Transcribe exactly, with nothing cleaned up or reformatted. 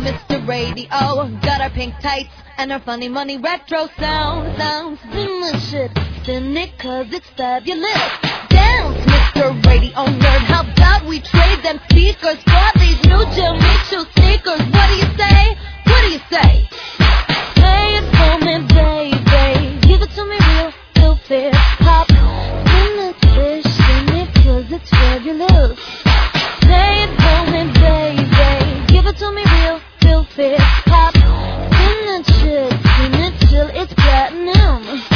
Mister Radio. Got our pink tights and our funny money retro sound. Sounds spin the shit, spin it cause it's fabulous. Dance, Mister Radio nerd. How about we trade them speakers for these new Jill Mitchell sneakers? What do you say? What do you say? Play it for me, baby. Give it to me real, real fast. Pop, spin it, fish, spin it cause it's fabulous. Play it for me, baby. Give it to me real, real fast. Pop, spin it, shit, spin it till it's platinum.